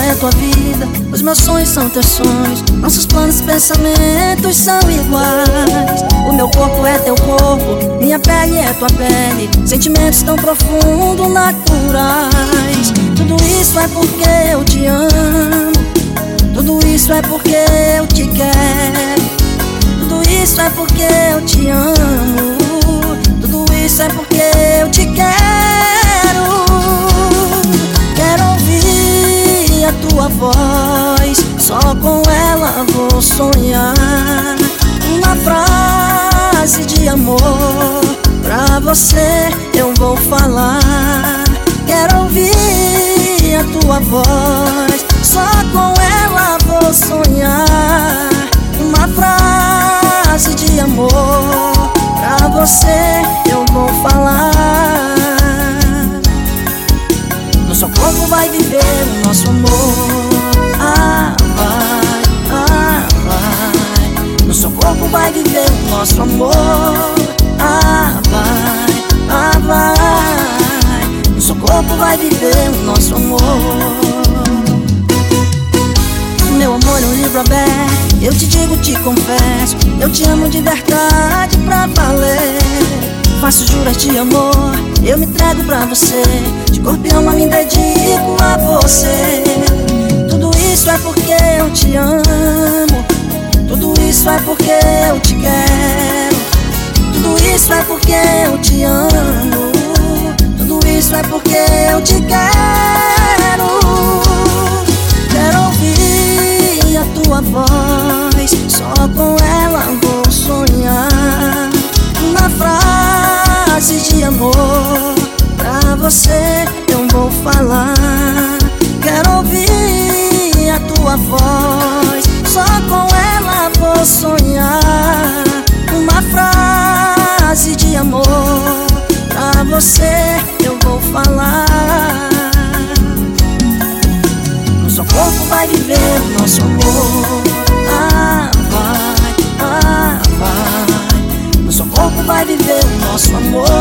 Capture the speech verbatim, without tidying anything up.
é tua vida, os meus sonhos são teus sonhos, nossos planos e pensamentos são iguais. O meu corpo é teu corpo, minha pele é tua pele, sentimentos tão profundos, naturais. Tudo isso é porque eu te amo, tudo isso é porque eu te quero, tudo isso é porque eu te amo, tudo isso é porque eu te quero. Quero ouvir a tua voz, só com ela vou sonhar. Uma frase de amor pra você eu vou falar. Quero ouvir a tua voz, só com ela vou sonhar. Uma frase de amor pra você eu vou falar. Nosso corpo vai viver o nosso amor. Ah, vai, ah, vai. Nosso corpo vai viver o nosso amor. Ah, vai, ah, vai. Nosso corpo vai viver o nosso amor. Meu amor é um livro aberto, eu te digo, te confesso, eu te amo de verdade pra valer. Faço juras de amor, eu me entrego pra você, de corpo e alma me dedico a você. Tudo isso é porque eu te amo, tudo isso é porque eu te quero, tudo isso é porque eu te amo, tudo isso é porque eu te quero. Quero ouvir a tua voz, só com ela vou sonhar. Uma frase de amor pra você eu vou falar. Quero ouvir a tua voz, só com ela vou sonhar. Uma frase de amor pra você eu vou falar. Nosso corpo vai viver o nosso amor. Ah, vai, ah, vai. Nosso corpo vai viver o nosso amor.